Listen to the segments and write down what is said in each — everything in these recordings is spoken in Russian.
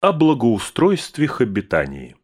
О благоустройстве Хоббитании.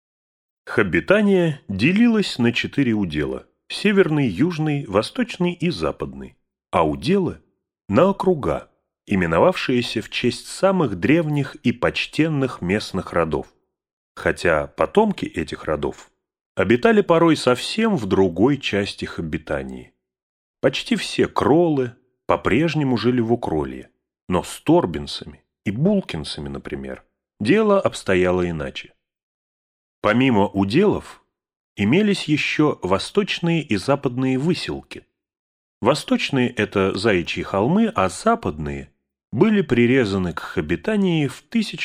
Хоббитания делилась на 4 удела – северный, южный, восточный и западный, а уделы – на округа, именовавшиеся в честь самых древних и почтенных местных родов, хотя потомки этих родов обитали порой совсем в другой части Хоббитании. Почти все кроллы по-прежнему жили в Укролье, но с торбинцами и булкинцами, например, дело обстояло иначе. Помимо уделов, имелись еще восточные и западные выселки. Восточные – это Заячьи холмы, а западные были прирезаны к Хоббитании в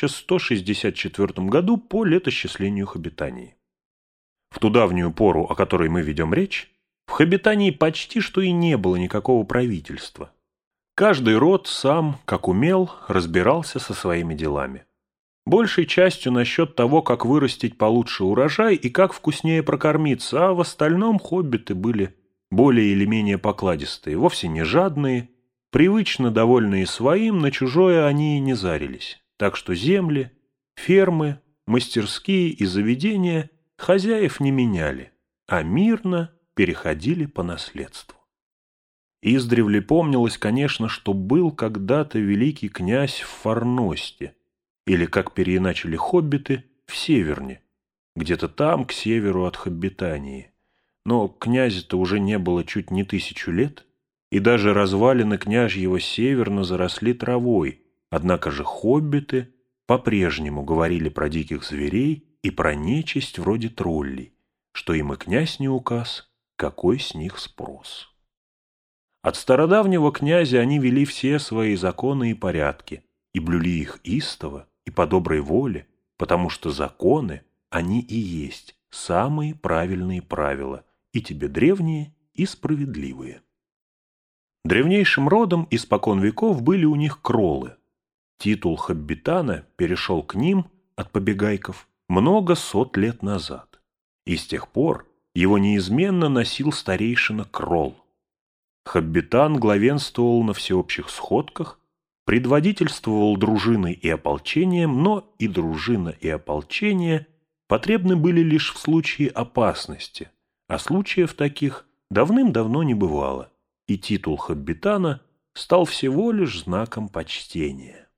1164 году по летосчислению Хоббитании. В ту давнюю пору, о которой мы ведем речь, в Хоббитании почти что и не было никакого правительства. Каждый род сам, как умел, разбирался со своими делами. Большей частью насчет того, как вырастить получше урожай и как вкуснее прокормиться, а в остальном хоббиты были более или менее покладистые, вовсе не жадные, привычно довольные своим, на чужое они и не зарились. Так что земли, фермы, мастерские и заведения хозяев не меняли, а мирно переходили по наследству. Издревле помнилось, конечно, что был когда-то великий князь в Форносте, или, как переиначили хоббиты, в Северне, где-то там, к северу от Хоббитании. Но князя-то уже не было чуть не 1000 лет, и даже развалины княжьего Северна заросли травой, однако же хоббиты по-прежнему говорили про диких зверей и про нечисть вроде троллей, что им и князь не указ, какой с них спрос. От стародавнего князя они вели все свои законы и порядки, и блюли их истово и по доброй воле, потому что законы, они и есть самые правильные правила, и тебе древние, и справедливые. Древнейшим родом испокон веков были у них кроллы. Титул хоббитана перешел к ним от побегайков много сот лет назад, и с тех пор его неизменно носил старейшина Кролл. Хоббитан главенствовал на всеобщих сходках, предводительствовал дружиной и ополчением, но и дружина, и ополчение потребны были лишь в случае опасности, а случаев таких давным-давно не бывало, и титул хоббитана стал всего лишь знаком почтения.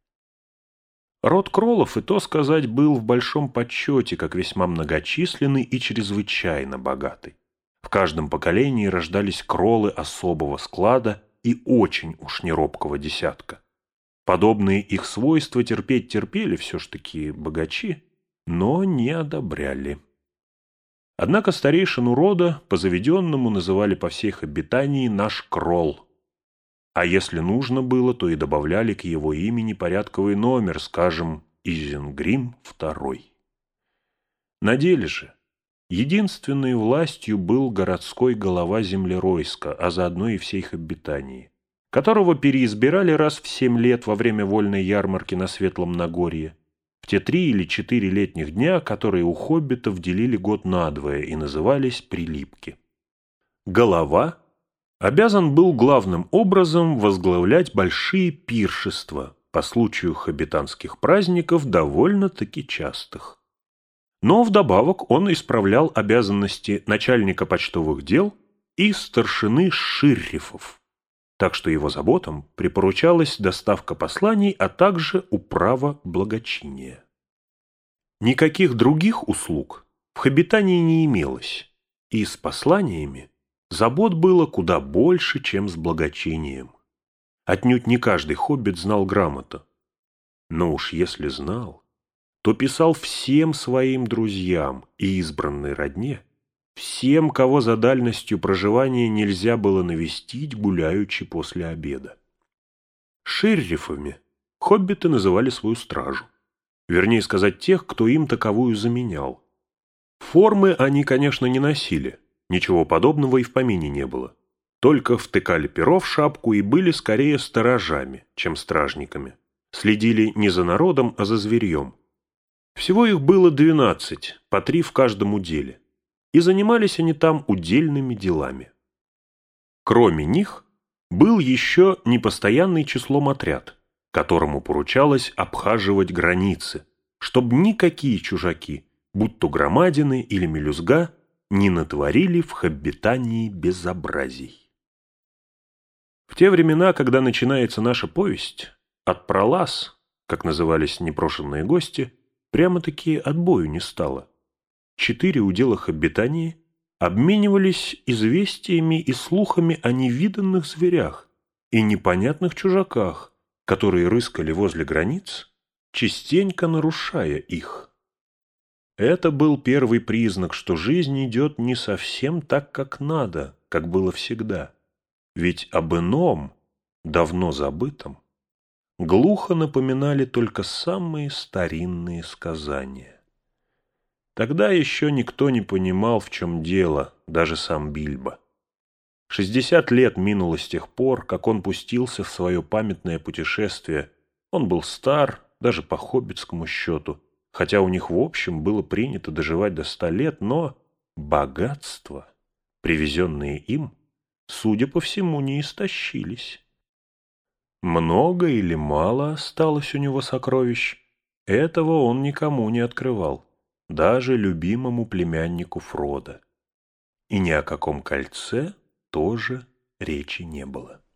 Род кроллов, и то сказать, был в большом почете, как весьма многочисленный и чрезвычайно богатый. В каждом поколении рождались кроллы особого склада и очень уж неробкого десятка. Подобные их свойства терпеть терпели все ж таки богачи, но не одобряли. Однако старейшину рода по заведенному называли по всей Хоббитании «наш кролл». А если нужно было, то и добавляли к его имени порядковый номер, скажем, Изенгрим II. На деле же единственной властью был городской голова Землеройска, а заодно и всей Хоббитании, которого переизбирали раз в 7 лет во время вольной ярмарки на Светлом Нагорье, в те 3 или 4 летних дня, которые у хоббитов делили год надвое и назывались прилипки. Голова обязан был главным образом возглавлять большие пиршества по случаю хоббитанских праздников, довольно-таки частых. Но вдобавок он исправлял обязанности начальника почтовых дел и старшины шерифов, так что его заботам припоручалась доставка посланий, а также управа благочиния. Никаких других услуг в Хоббитании не имелось, и с посланиями забот было куда больше, чем с благочинием. Отнюдь не каждый хоббит знал грамоту, но уж если знал, то писал всем своим друзьям и избранной родне, всем, кого за дальностью проживания нельзя было навестить, гуляючи после обеда. Шерифами хоббиты называли свою стражу, вернее сказать, тех, кто им таковую заменял. Формы они, конечно, не носили, ничего подобного и в помине не было, только втыкали перо в шапку и были скорее сторожами, чем стражниками, следили не за народом, а за зверьем. Всего их было 12, по 3 в каждом уделе, и занимались они там удельными делами. Кроме них был еще непостоянный числом отряд, которому поручалось обхаживать границы, чтоб никакие чужаки, будь то громадины или мелюзга, не натворили в Хоббитании безобразий. В те времена, когда начинается наша повесть, от пролаз, как назывались непрошенные гости, прямо-таки отбою не стало. 4 удела Хоббитании обменивались известиями и слухами о невиданных зверях и непонятных чужаках, которые рыскали возле границ, частенько нарушая их. Это был первый признак, что жизнь идет не совсем так, как надо, как было всегда. Ведь об ином, давно забытом, глухо напоминали только самые старинные сказания. Тогда еще никто не понимал, в чем дело, даже сам Бильбо. 60 лет минуло с тех пор, как он пустился в свое памятное путешествие. Он был стар, даже по хоббитскому счету, хотя у них в общем было принято доживать до 100 лет, но богатства, привезенные им, судя по всему, не истощились. Много или мало осталось у него сокровищ, этого он никому не открывал, даже любимому племяннику Фродо. И ни о каком кольце тоже речи не было.